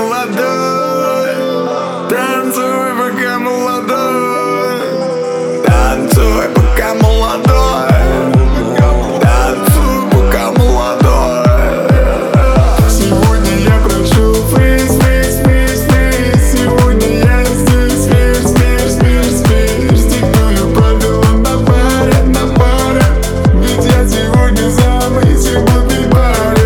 молодой. Танцуй, пока молодой. Танцуй, пока молодой. Танцуй, пока молодой. Сегодня я прошу фриз, фриз, фриз, фриз. Сегодня я здесь, фриз, фриз, фриз, фриз. Диктую правила на паре. Ведь я сегодня самый сегодня парень.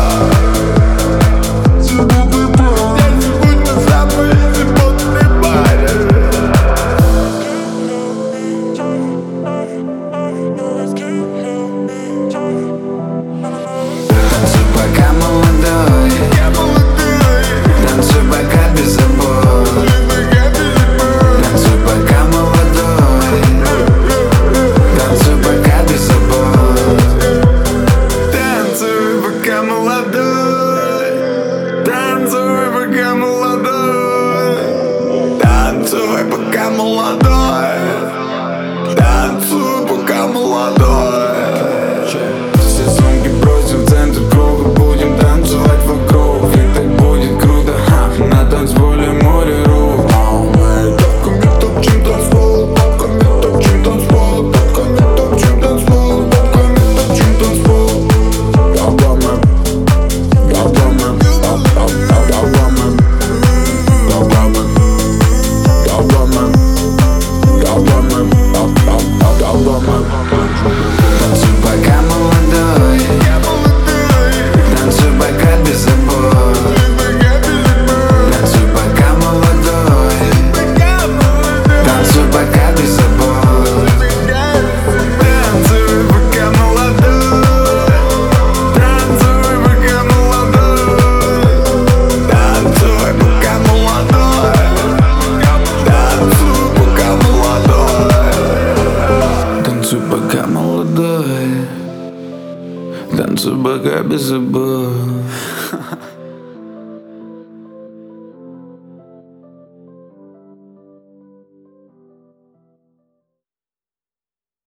Танцуй, пока молодой. Танцуй, пока без забот. Танцуй, пока молодой. Танцуй, пока без забот. Танцуй, пока молодой. Танцуй, пока молодой. Танцуй, пока молодой. Танцуй, пока молодой. Все сумки бросим в центр круга. Будем танцевать вокруг. Ведь так будет круто. На танцполе море рук. Тапками топчем танцпол, тапками топчем танцпол, тапками топчем танцпол, тапками топчем танцпол. Танцуй, пока молодой. Танцуй, пока без забот. Танцуй, пока молодой. Танцуй, пока без забот. Танцуй, пока молодой. Танцуй, пока молодой. Танцуй, пока молодой. Танцуй, пока молодой. Танцуй, пока молодой. Танцуй, пока без забот.